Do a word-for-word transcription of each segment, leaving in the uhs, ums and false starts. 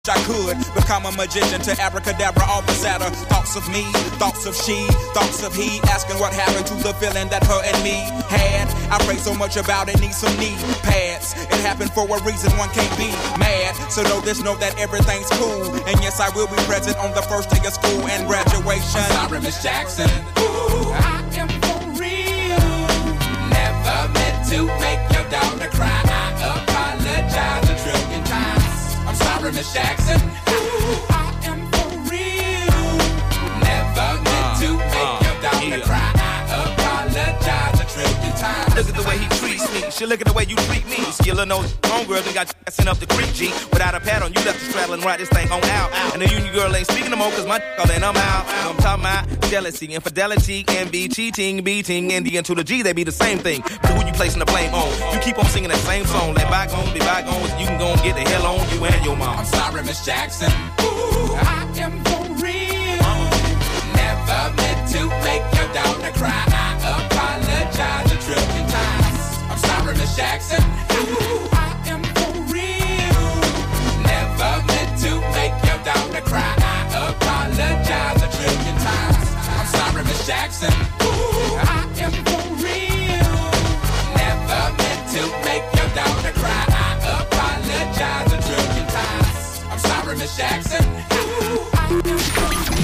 I could become a magician to abracadabra all the sadder. Thoughts of me, thoughts of she, thoughts of he, asking what happened to the feeling that her and me had. I pray so much about it, need some knee pads. It happened for a reason, one can't be mad. So know this, know that everything's cool. And yes, I will be present on the first day of school and graduation. I'm sorry, Miss Jackson. Ooh, I am for real. Never meant to make your daughter cry. I apologize a trillion times. I'm sorry, Miss Jackson. Ooh, I am for real. Never meant to make your daughter cry. I apologize a trillion times. Look at the way he treats me. She look at the way you treat me. Skillin' those homegirls and got you sent up the creek, G. Without a pad on, you left the straddle and ride this thing on out. And the union girl ain't speaking no more, cause my all and I'm out. I'm talking about jealousy, infidelity, envy, cheating, beating, and the N to the G, they be the same thing. But who you placing the blame on? You keep on singing that same song. Let bygones be bygones, you can go and get the hell on you and your mom. I'm sorry, Miss Jackson. Ooh, I am for real. Never meant to make your daughter cry. I apologize a trillion times. I'm sorry, Miss Jackson. Ooh, I am for real. Never meant to make your daughter cry. I apologize a trillion times. I'm sorry, Miss Jackson. Ooh, I am for real. Never meant to make your daughter cry. I apologize a trillion times. I'm sorry, Miss Jackson. Ooh, I am for real.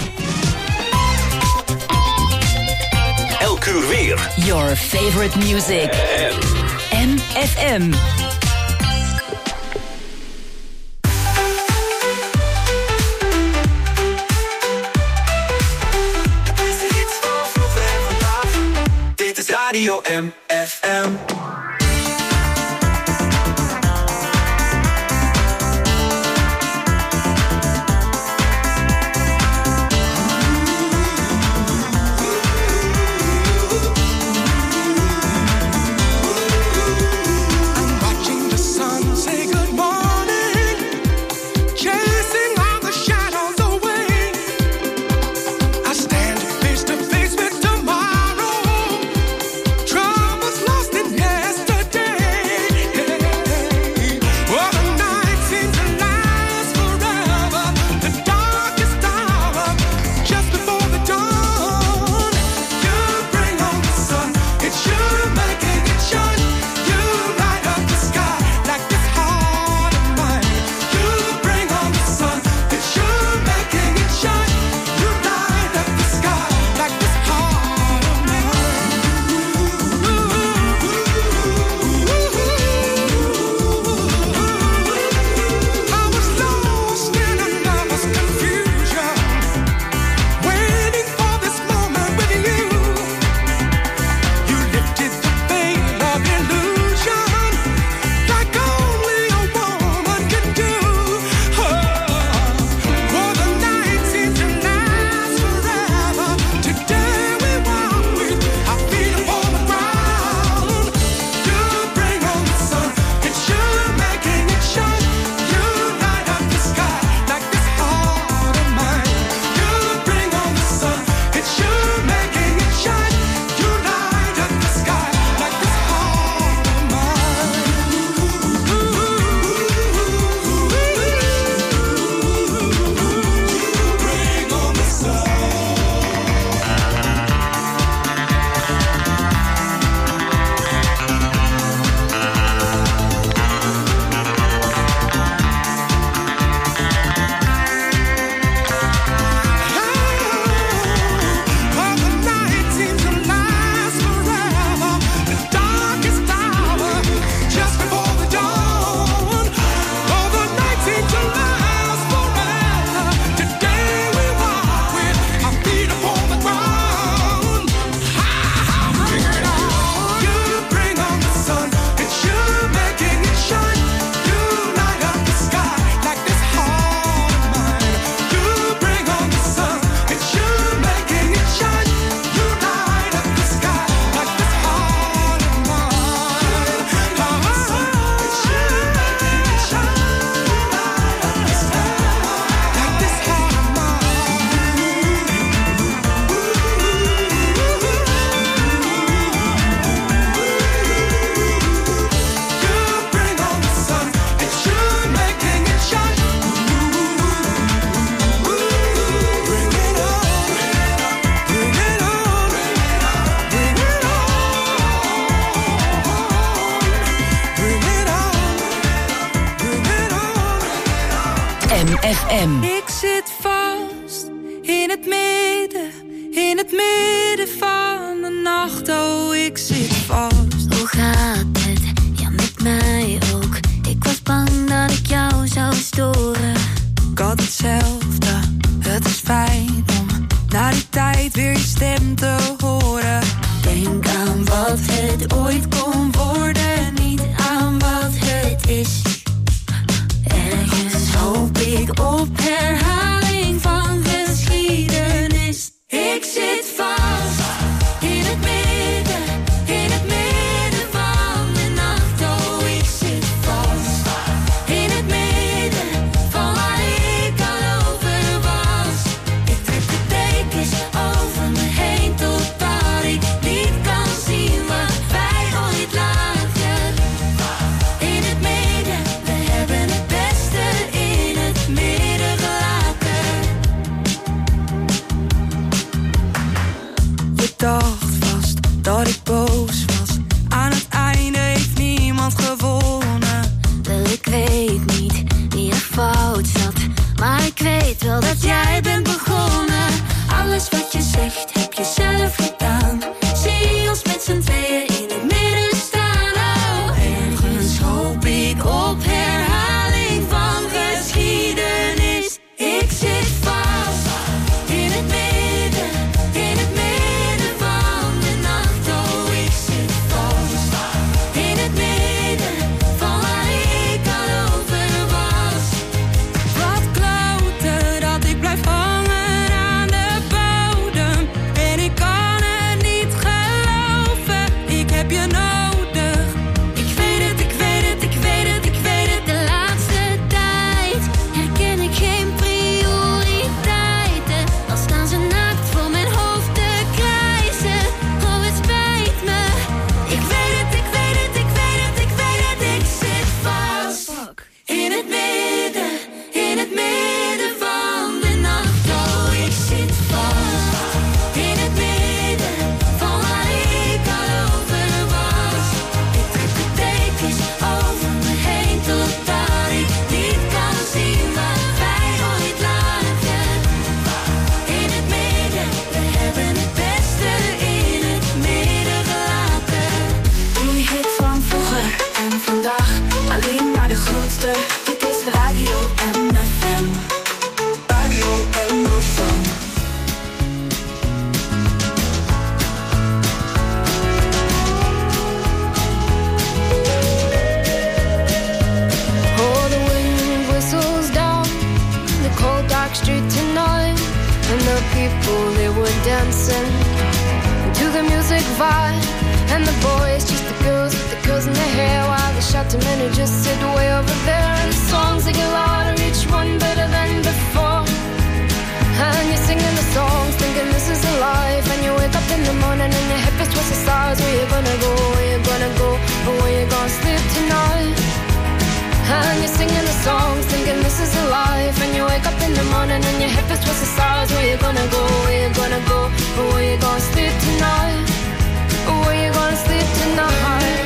Elk uur weer. Your favorite music. M F M. Dit is Radio M F M. Face to face with tomorrow, troubles lost in heaven. M F M. Ik zit vast in het midden, in het midden van de nacht. Oh, ik zit vast. Hoe gaat het? Ja, met mij ook. Ik was bang dat ik jou zou storen. Ik had hetzelfde, het is fijn om na die tijd weer je stem te horen. Denk aan wat het ooit kon worden, niet aan wat het is. Ergens hoop ik op herhaling van geschiedenis. Ik zit vast in het midden, in het midden van de nacht. Oh, ik zit vast in het midden van waar ik al over was. Ik trek de dekens over me heen totdat ik niet kan zien wat wij ooit lagen. In het midden, we hebben het beste in het midden gelaten. Je dacht vast dat ik boos was. Aan het einde heeft niemand gewonnen. Wel, ik weet niet wie er fout zat, maar ik weet wel dat jij bent begonnen. Alles wat je zegt heb je zelf gedaan. Zie ons met z'n tweeën in het midden staan. Oh, ergens hoop ik op herhaling van geschiedenis. Ik zit vast in het midden, in het midden van de nacht. Oh, ik zit vast in het midden van waar ik al over was. Wat kloten dat ik blijf hangen aan de bodem. En ik kan het niet geloven, ik heb je nodig. Ik weet het, ik weet het, ik weet het, ik weet het. De laatste tijd herken ik geen prioriteiten. Al staan ze naakt voor mijn hoofd te krijsen. Oh, het spijt me. Ik weet het, ik weet het, ik weet het, ik weet het. Ik zit vast in het midden, in het midden van de nacht. Oh, ik zit vast in het midden van waar ik al over was. Ik trek de dekens over me heen totdat ik niet kan zien waar wij ooit lagen. In het midden, we hebben het beste in het midden gelaten. Die hit van vroeger en vandaag, alleen maar de grootste. Dit is Radio M F M. Radio M F M. Oh, the wind whistles down the cold dark street tonight, and the people, they were dancing to the music vibe. And the boys chase the girls with the curls in their hair, while the shouting men who just sit way over there. And the songs they get louder, each one better than before. And you're singing the songs, thinking this is a life. And you wake up in the morning and your head is twisted the stars. Where you gonna go, where you gonna go, or where you gonna sleep tonight? And you're singing the songs, thinking this is a life. And you wake up in the morning and your head is twisted the stars. Where you gonna go, where you gonna go, or where you gonna sleep tonight? Or where you gonna sleep tonight?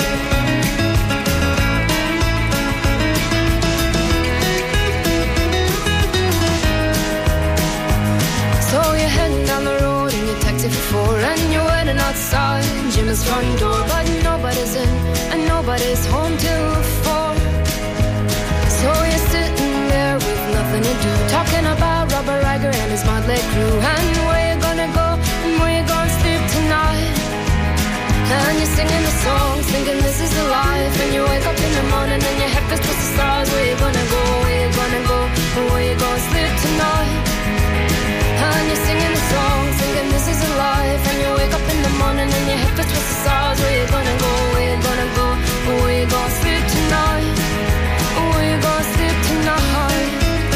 So you're heading down the road in your taxi for four, and you're waiting outside Jim's front door, but nobody's in and nobody's home till four. So you're sitting there with nothing to do, talking about Robert Riger and his motley crew, and where you gonna go and where you gonna sleep tonight? And you're singing the songs, thinking this is the life. And you wake up in the morning and your head feels towards the stars. Where you gonna go, where you gonna go, or where you gonna sleep tonight? And you're singing the songs, thinking this is a life. And you wake up in the morning and your head feels towards the stars. Where you gonna go, where you gonna go, or where you gonna sleep tonight? Or where you gonna sleep tonight?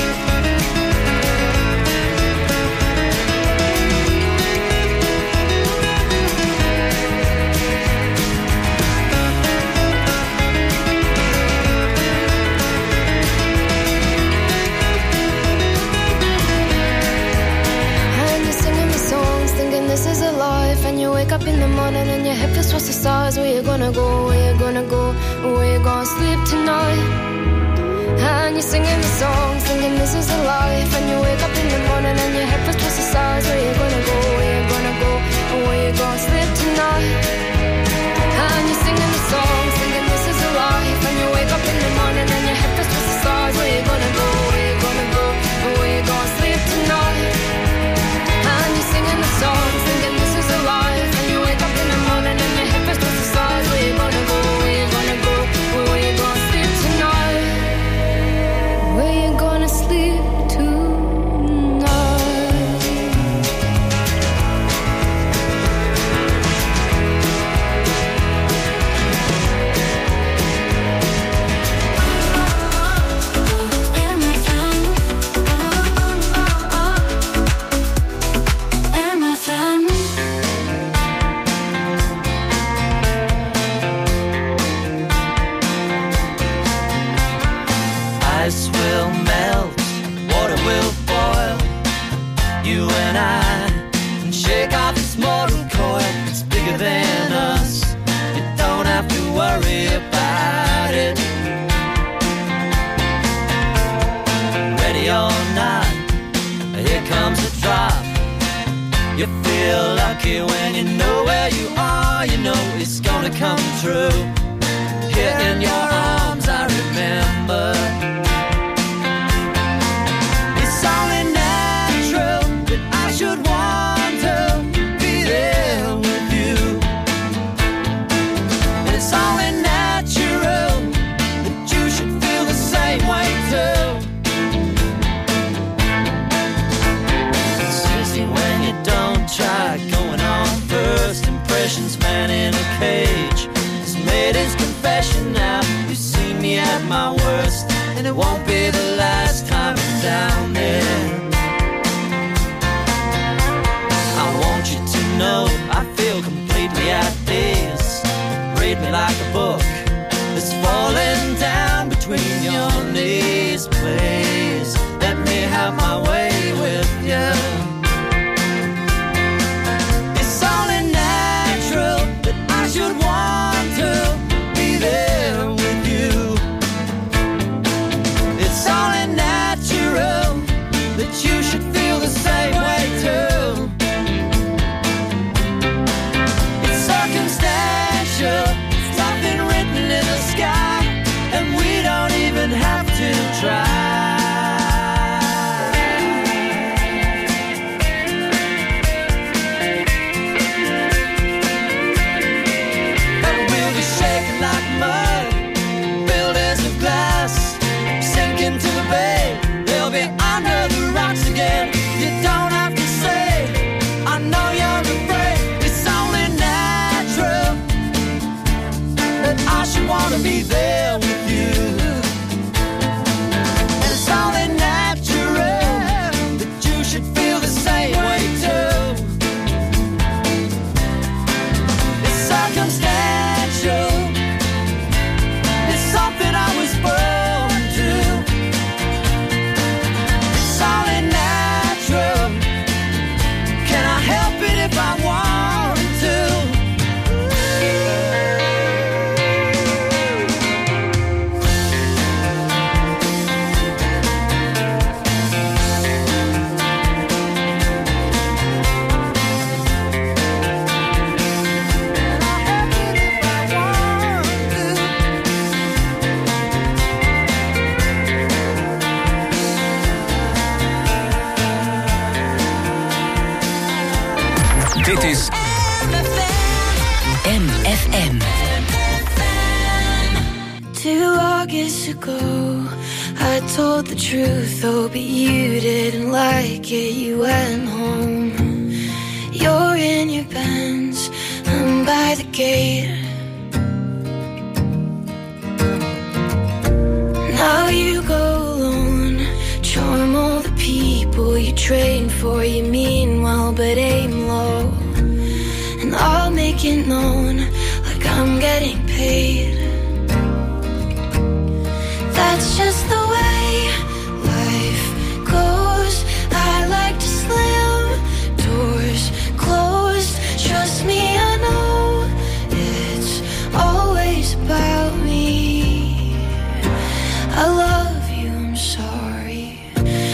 This is a life, and you wake up in the morning and your head feels towards the stars. Where you gonna go, where you gonna go, where you gonna sleep tonight? And you're singing the songs, thinking this is a life. And you wake up in the morning and your head feels twice the size. Where you gonna go, where you gonna go, and where you gonna sleep tonight? And you're singing the songs, thinking this is a life. And you wake up in the morning and your head feels twice the size. Where you gonna go, where you gonna go, and where you gonna sleep tonight? And you're singing the songs, thinking this is a life. And you wake up in the morning and your head feels twice the size. Where you gonna go, where you gonna go, and where you gonna sleep tonight? Where you gonna sleep tonight? Ice will melt, water will boil. You and I can shake off this mortal coil. It's bigger than us. You don't have to worry about it. Ready or not, here comes the drop. You feel lucky when you know where you are. You know it's gonna come true. Here in your arms I remember. It's only natural that I should want to be there with you. It's only natural that you should feel the same way too. It's easy when you don't try. Going on first impressions, man in a cage. He's made his confession now. You've seen me at my worst, and it won't be the last time I'm down there. I want you to know I feel completely at peace. Read me like a book that's falling down between your knees. Please let me have my way with you. It's only natural that I should want to be there with you. It's only natural that you should feel the same way too. It's circumstantial, it's nothing written in the sky, and we don't even have to try. And we'll be shaking like mud, buildings of glass, sinking to the bay. They'll be under the rocks again. You don't have to say, I know you're afraid. It's only natural that I should want to be there with you. And it's only natural that you should feel the same way too. It's circumstantial, it's something I was born to. It's only natural. Can I help it if I want to? Dit is M F M. Two August ago, I told the truth, oh, but you didn't like it, you went home. You're in your Benz, I'm by the gate. Now you go alone, charm all the people you train for. You mean well, but aim low. And I'll make it known, like I'm getting paid. That's just the way life goes. I like to slam doors closed. Trust me, I know it's always about me. I love you, I'm sorry.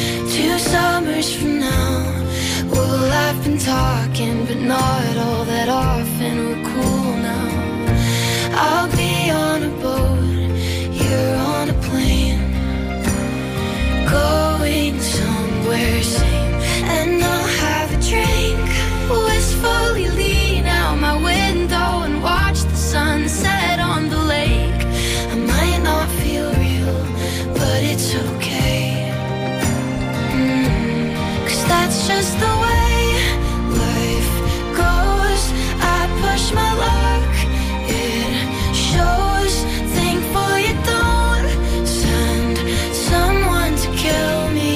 years from now, we'll have been talking, but not all that often. We're cool now. I'll be on a boat, you're on a plane, going somewhere sane. And I'll have a drink, wistfully lean out my window and watch the sunset on the lake. I might not feel real, but it's okay. Mm, 'cause that's just the way life goes. I push my luck, it shows. Thankful you don't send someone to kill me.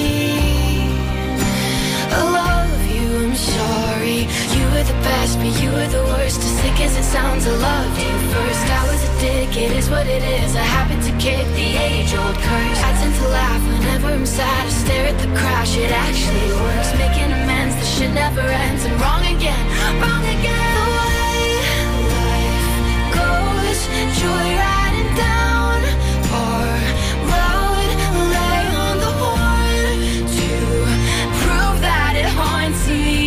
I love you, I'm sorry. You were the best, but you were the worst. As sick as it sounds, I loved you first. I was a dick, it is what it is. I happen to kick the age-old curse. I tend to laugh whenever I'm sad. I stare at the crash, it actually works. Making amends, the shit never ends. I'm wrong again, wrong again. The way life goes, joyriding down our road. Lay on the horn to prove that it haunts me.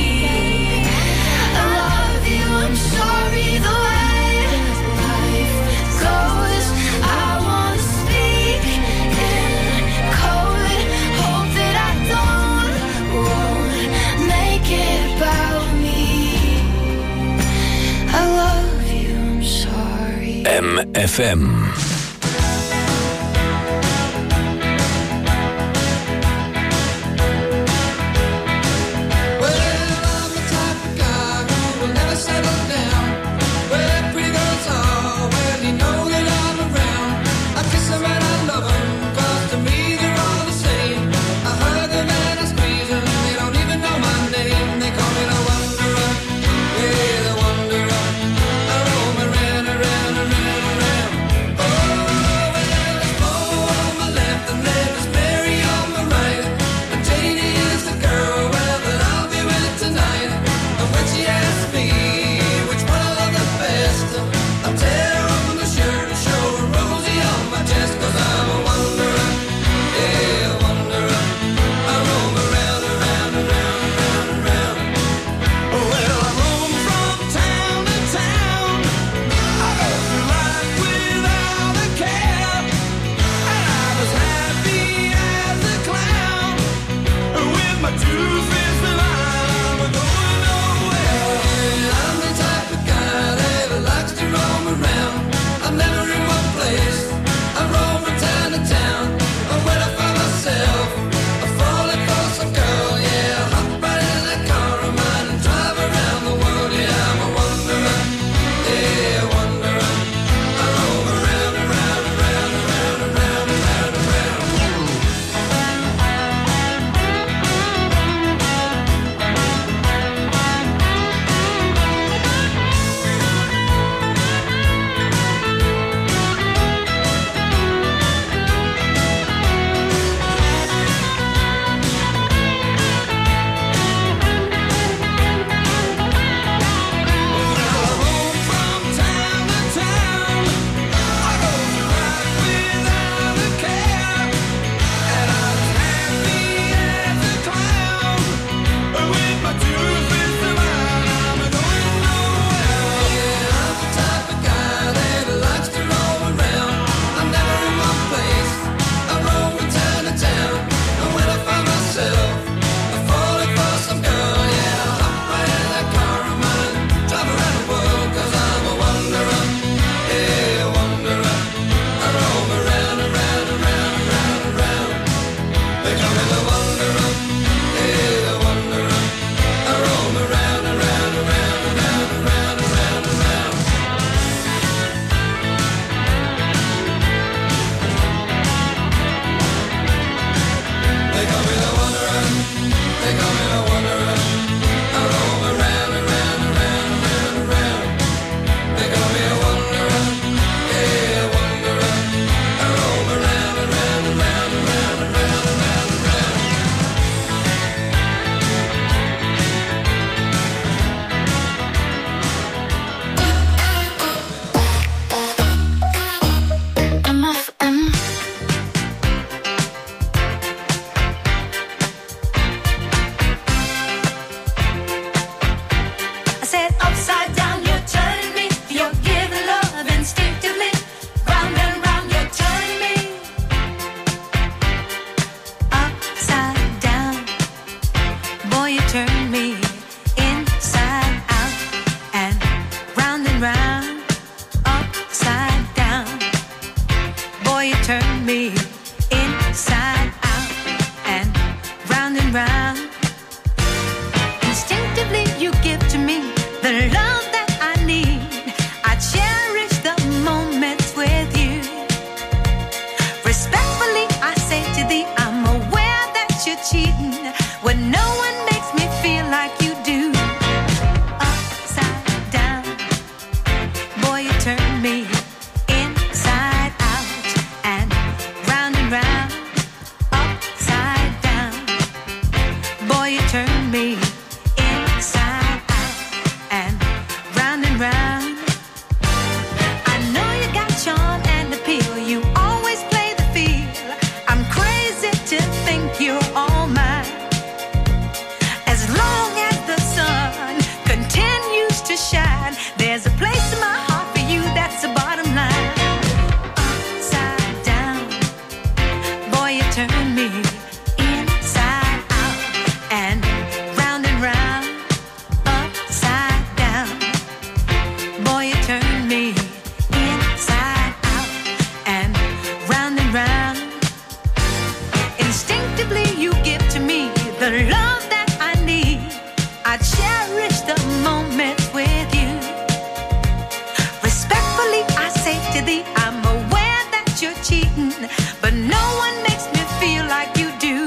I love you, I'm sorry. The way life goes, I wanna speak in code. Hope that I don't won't make it about me. I love you, I'm sorry. M F M. Oh cheating when no one makes me feel like you do. Upside down, boy, you turn me inside out and round and round. Upside down, boy, you turn me inside out and round and round. I know you got charm and appeal. You always play the field. I'm crazy to think you're all mine. As long as the sun continues to shine, there's a place in my heart for you. That's the bottom line. Upside down, boy, you turn me inside out and round and round. Upside down, boy, you turn me inside out and round and round. Instinctively you give to me the love that I need. I cherish the moments with you. Respectfully I say to thee, I'm aware that you're cheating, but no one makes me feel like you do.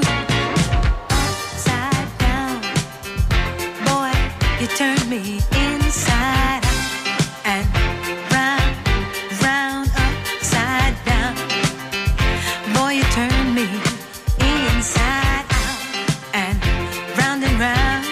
Upside down, boy, you turn me inside out and round, round, upside down. Boy, you turn me inside out and round and round,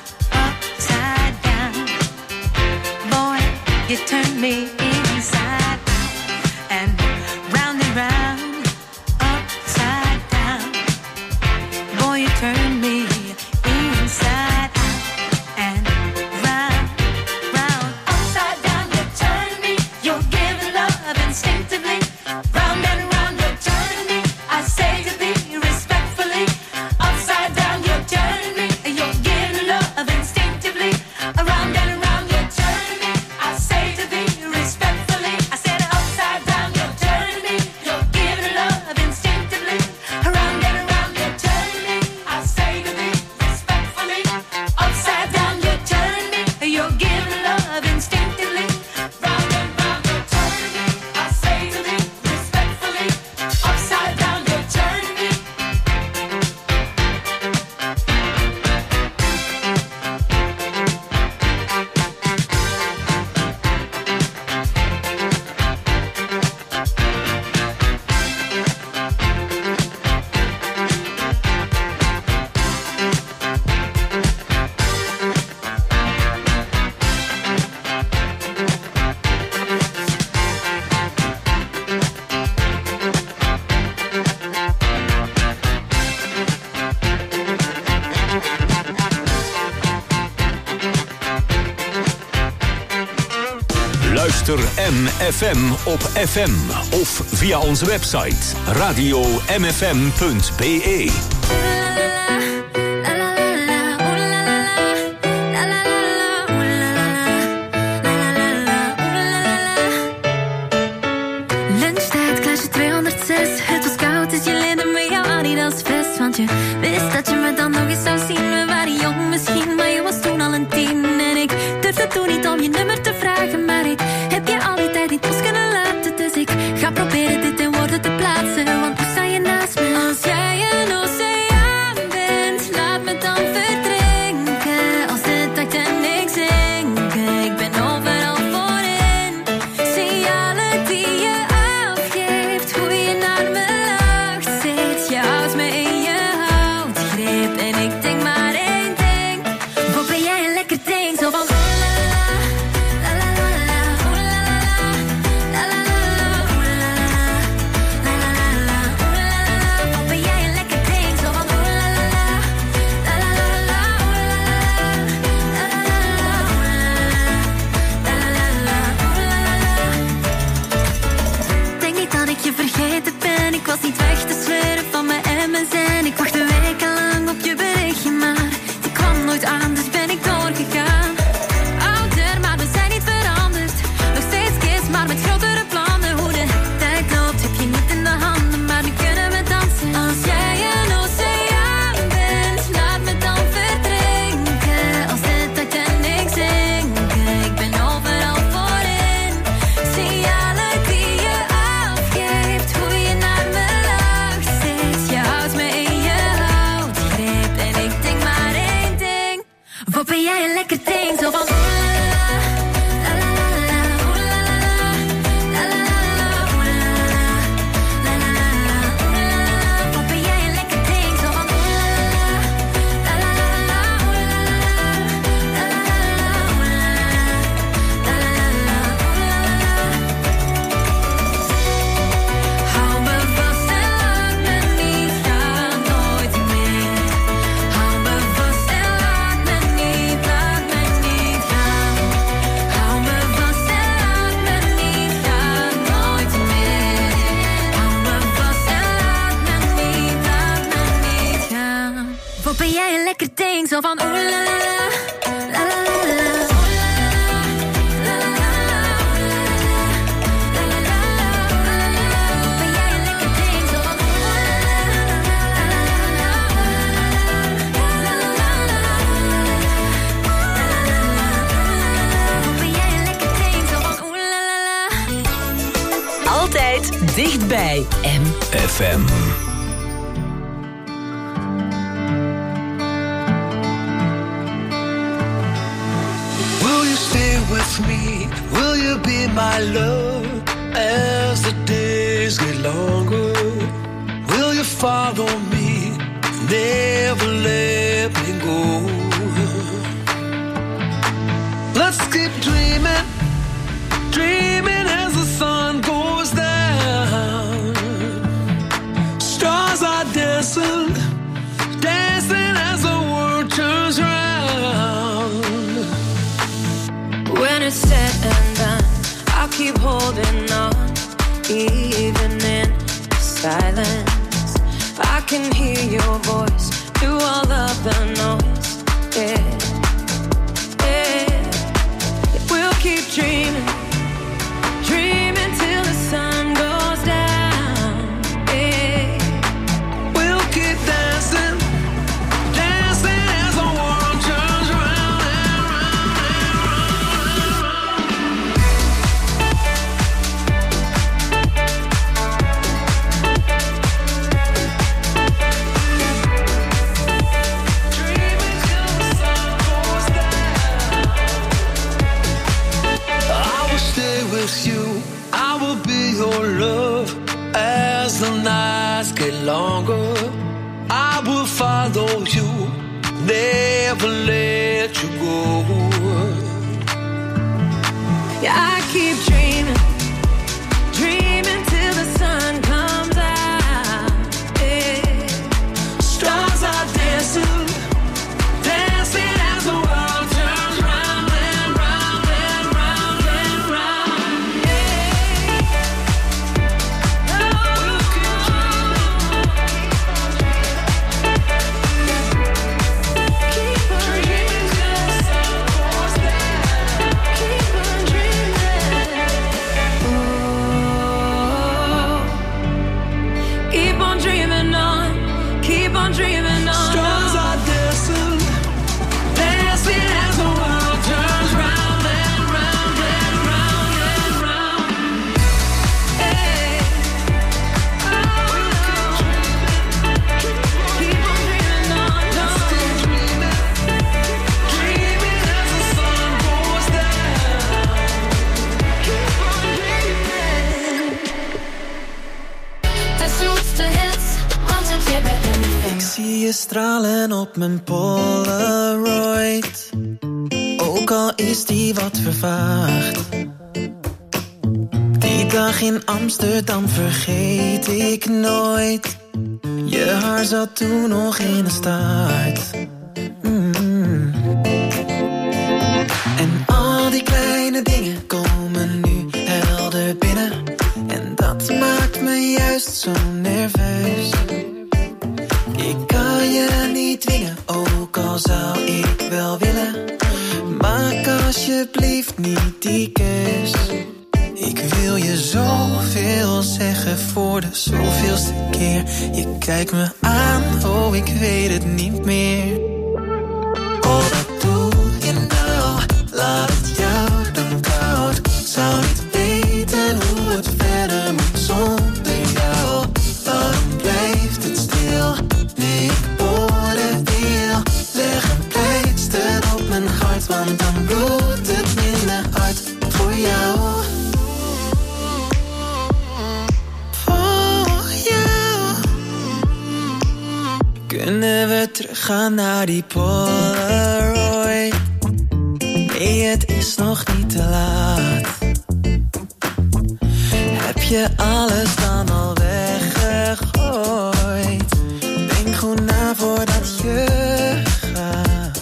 upside down. Boy, you turn me inside out and round and round, upside down. Boy, you turn me inside out and round, round, upside down. You turn me, you're giving love instinctively. Round and round, you're turning me. I say to thee respectfully, upside down, you're turning me. You're giving love instinctively. Around and around, you're turning me. I say to thee respectfully. I said upside down, you're turning me. You're giving love instinctively. Around and around, you're turning me. I say to thee respectfully. Upside down, you're turning me. You're giving love instinctively. Round and round, you're turning me. I say to thee respectfully. Upside down, you're turning me. Luister M F M op F M of via onze website radio m f m punt b e. Lunchtijd, klasje tweehonderdzes. Het was koud, dus je leende me jouw Adidas vest. Want je wist dat je me dan nog eens zou zien. We waren jong misschien, maar je was toen al een tien. En ik durfde toen niet om je nummer te vragen. Maar ik heb je al die tijd niet los kunnen laten. Dus ik ga proberen dit in woorden te plaatsen. Want nu sta je naast me. Als jij een oceaan bent, laat me dan verdrinken. Als de Titanic zinken, ik ben overal voorin. Signalen die je afgeeft, hoe je naar me lacht steeds. Je houdt me in je houtgreep en ik denk maar één ding. Wat ben jij een lekker ding, zo van vergeten ben. Ik was niet weg te sleuren van mijn M S N. Ik wachtte wekenlang op je berichtje, ben jij een lekker ding, zo van... Ben jij een lekker ding, zo van oeh la la la, la la la la. Altijd dichtbij M F M. With me, will you be my love as the days get longer? Will you follow me, never let me go? Let's keep dreaming, dreaming as the sun goes down. Stars are dancing, dancing as the world turns round. When it's said and done, I'll keep holding on, even in silence. I can hear your voice through all of the noise. Yeah, yeah. We'll keep dreaming, dreaming till the sun goes down. Yeah, we'll keep dancing, dancing as the world turns round and round and round. Dreaming till the sun goes down. I will stay with you, I will be your love as the nights get longer. I will follow you, never let you go. yeah. I keep dreaming, dreaming till the sun comes out. Yeah. Stars are dancing, dancing as the world turns round and round and round and round. Yeah. We'll keep dreaming, Keep on dreaming till the sun goes down. keep on dreaming. Oh, keep on dreaming on, keep on dreaming on. Stars are dancing, dancing as the world turns round and round and round and round. Hey. We'll keep dreaming, Keep on dreaming on, stay dreaming, dreaming as the sun goes down. keep on dreaming. De zoetste hits, want het je bent een Ik zie je stralen op mijn Polaroid, ook al is die wat vervaagd. Die dag in Amsterdam vergeet ik nooit. Je haar zat toen nog in de staart. Mm. En al die kleine dingen komen nu helder binnen. En dat maakt me juist zo nerveus. Ik kan je niet dwingen, ook al zou ik wel willen. Maak alsjeblieft niet die keus. Ik wil je zoveel zeggen voor de zoveelste keer. Je kijkt me aan, oh ik weet het niet meer. Oh, wat doe je nou? Laat het jou dan koud. Zou niet weten hoe het verder moet zonder jou. Waarom blijft het stil? Nu ik woorden wil, leg een pleister op mijn Zullen we teruggaan naar die Polaroid? Nee, het is nog niet te laat. Heb je alles dan al weggegooid? Denk goed na voordat je gaat.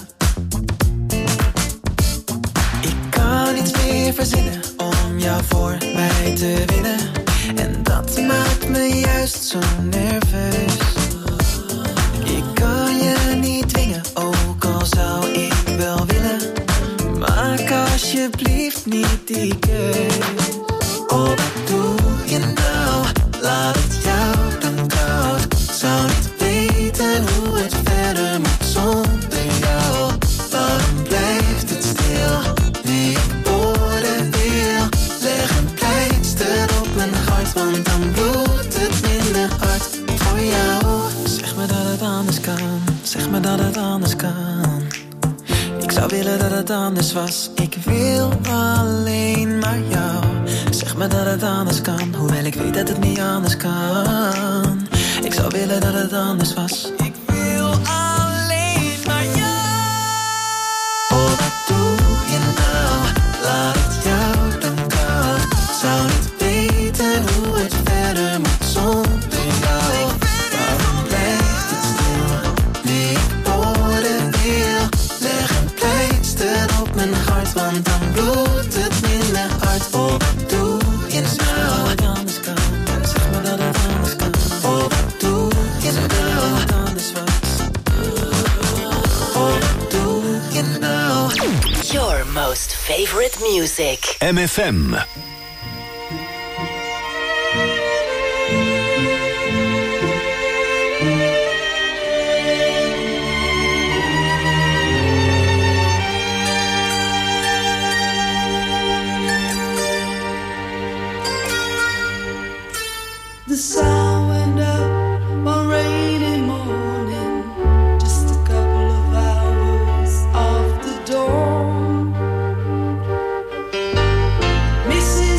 Ik kan niets meer verzinnen om jou voor mij te winnen. En dat maakt me juist zo nerveus. Ik kan je niet dwingen, ook al zou ik wel willen. Maak alsjeblieft niet die keus. Oh, wat doe je nou? Laat het jou dan koud. Zou niet weten hoe het verder moet zonder jou. Waarom blijft het stil? Nu ik woorden wil. Leg een pleister op mijn hart, want dan bloedt het minder hard voor jou. Zeg me dat het anders kan, zeg me dat het anders kan. Ik zou willen dat het anders was, ik wil alleen maar jou. Zeg me dat het anders kan, hoewel ik weet dat het niet anders kan. Ik zou willen dat het anders was, ik wil alleen maar jou. Oh, wat doe je nou? Laat het jou dan koud. Zou niet weten hoe het verder moet zonder jou. Waarom blijft het stil? Nu ik woorden wil. Leg een pleister op mijn hart, want dan bloedt het minder hard. Oh, wat doe je nou? Dat het anders kan. Zeg me dat het anders kan. Oh, wat doe je nou? Dat het anders was. Oh, wat doe je nou? Your most favorite music. M F M. The sun went up one rainy morning, just a couple of hours off the door. Missus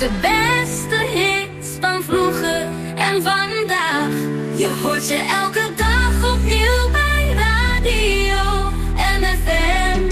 De beste hits van vroeger en vandaag. Je hoort ze elke dag opnieuw bij Radio M F M.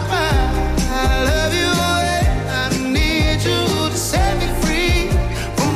From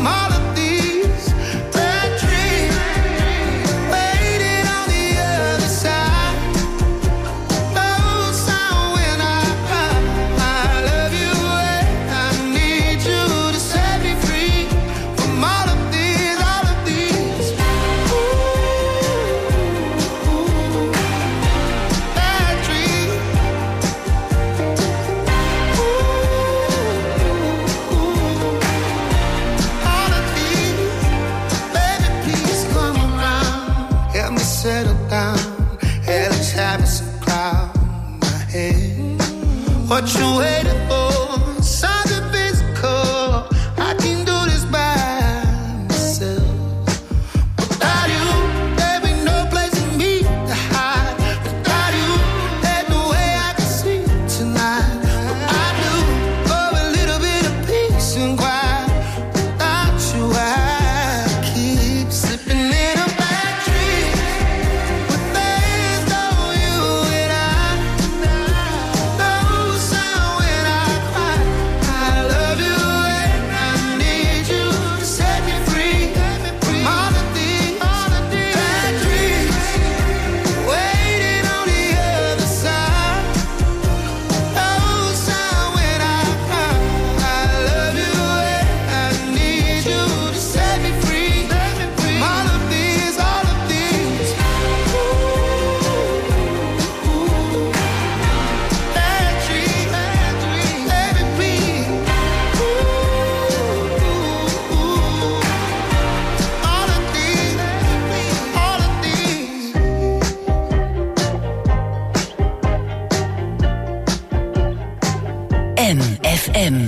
M F M.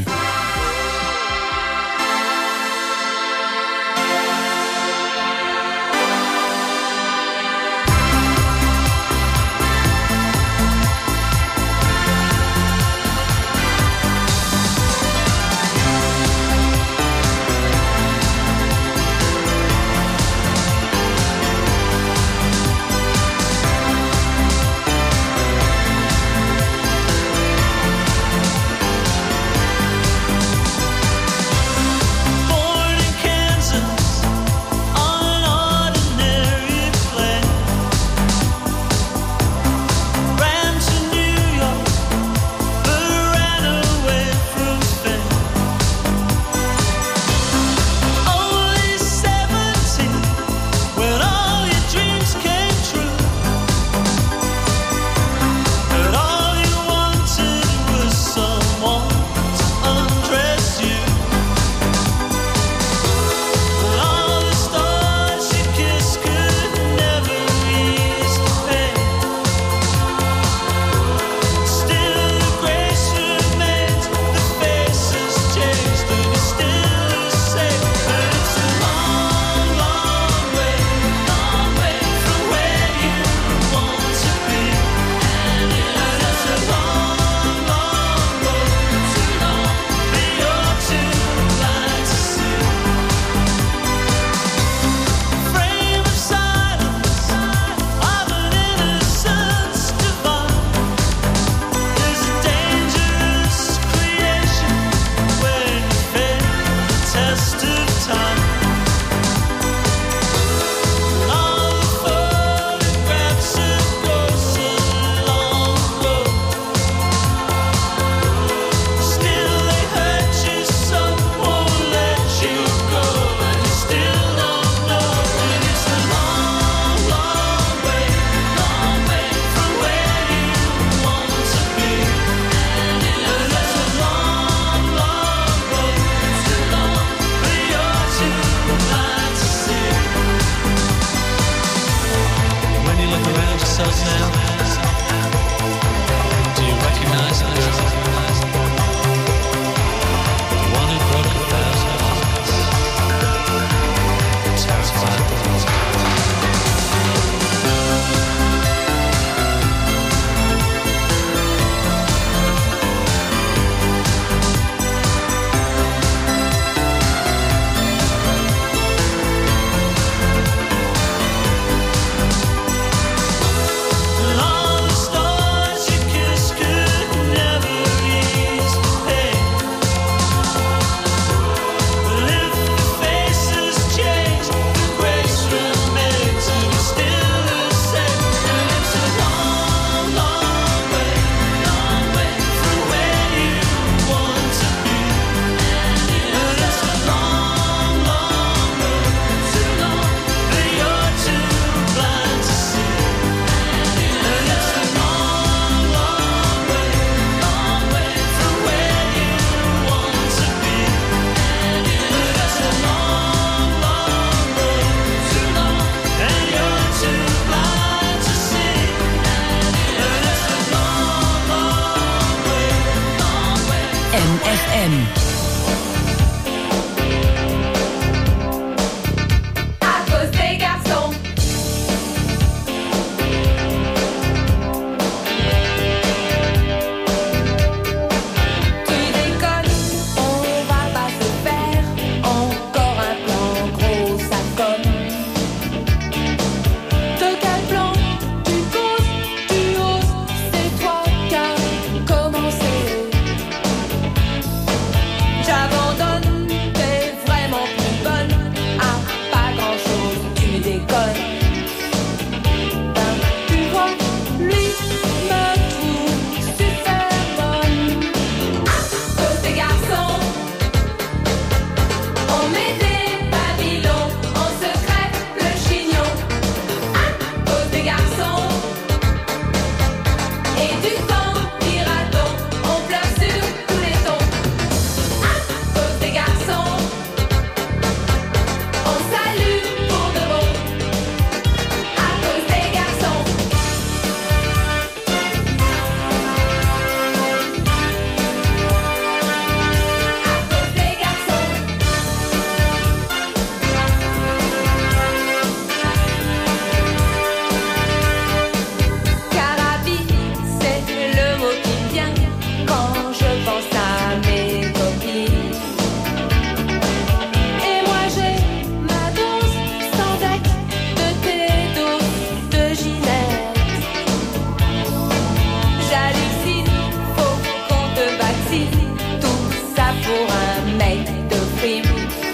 pour un mec de film.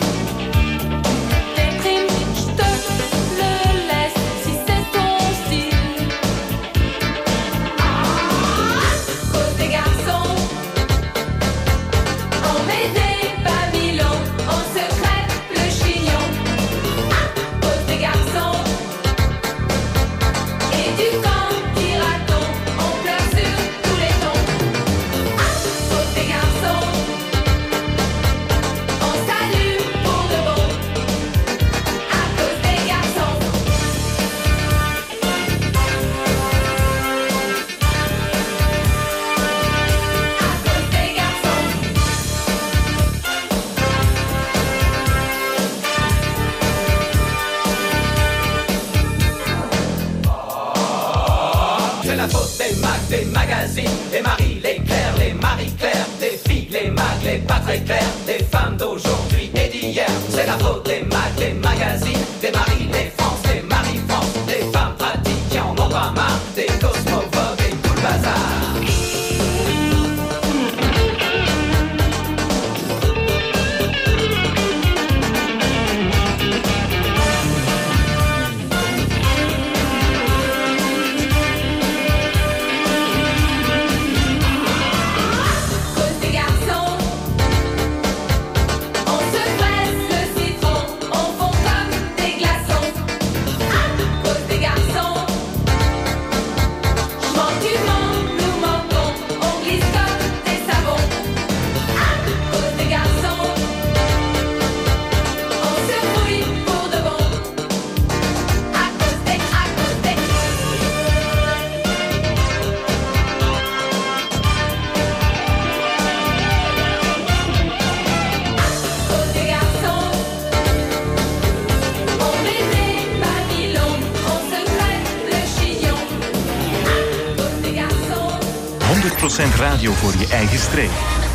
Tes primes, je te le laisse si c'est ton style. Cause des garçons, on met des Babylons, on se crève le chignon. Cause des garçons et du camp qui raton, on pleure sur tous les tons. Cause des garçons, on s'allume pour de bon. À cause des garçons. À cause des garçons. C'est la faute des mags, des magazines, des Marie, les Claire, les Marie-Claire, des filles, les mags, les pas très clairs, des femmes d'aujourd'hui et d'hier. C'est la faute des mags, des magazines, des Marie, des France, des Marie-France, des femmes pratiques qui en ont pas marre, des cosmophobes et tout le bazar. Cause des garçons, on se presse le citron, on fond comme des glaçons. Cause des garçons, je mens, tu mens, nous mentons, on glisse comme des savons. Cause des garçons, on se mouille pour de bon. À cause des, à cause des. Cause des garçons, on met des Babylons, on se crève le chignon. Cause des garçons. honderd procent radio voor je eigen streek.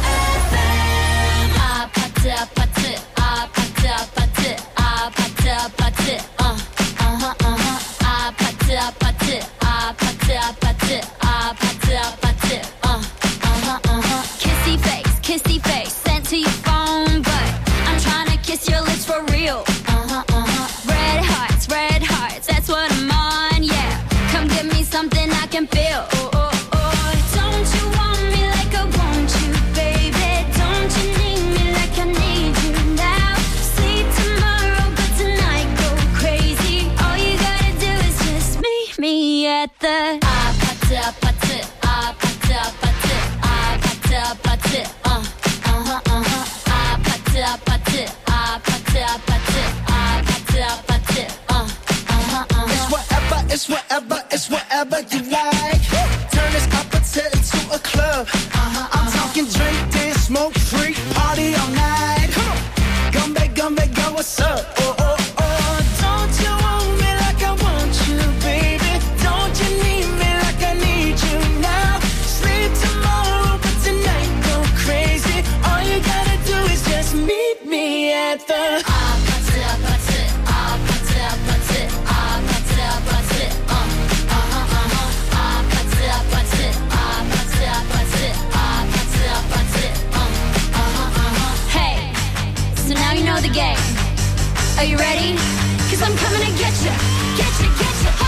Kissy face, kissy face, sent to your phone, but I'm trying to kiss your lips for real. Uh-huh, uh-huh. Red hearts, red hearts, that's what I'm on, yeah. Come give me something I can feel. Oh, oh, oh. Don't you want me like I want you, baby? Don't you need me like I need you now? Sleep tomorrow, but tonight go crazy. All you gotta do is just meet me at the ah, pata, pata, ah, pata, pata, ah, pata, pata, uh, uh-huh, uh-huh, ah, pata, pata, ah, pata, pata, ah, pata, pata, uh, uh-huh, uh-huh. It's whatever, it's whatever, it's whatever you like. Turn this opposite into a club. Uh-huh, I'm talking drink, dance, smoke, freak, party all night. Come on, gumbe, gumbe, go, what's up? Oh, oh, oh, don't you want me like I want you, baby? Don't you need me like I need you now? Sleep tomorrow, but tonight go crazy. All you gotta do is just meet me at the Ah, pata, pata, ah, pata, pata, ah, pata, pata, uh, uh-huh, uh-huh, ah, pata, pata, ah, pata, pata, ah, pata, pata, uh, uh-huh, uh-huh. Hey, so now you know the game. Are you ready? 'Cause I'm coming to get ya, get ya, get ya.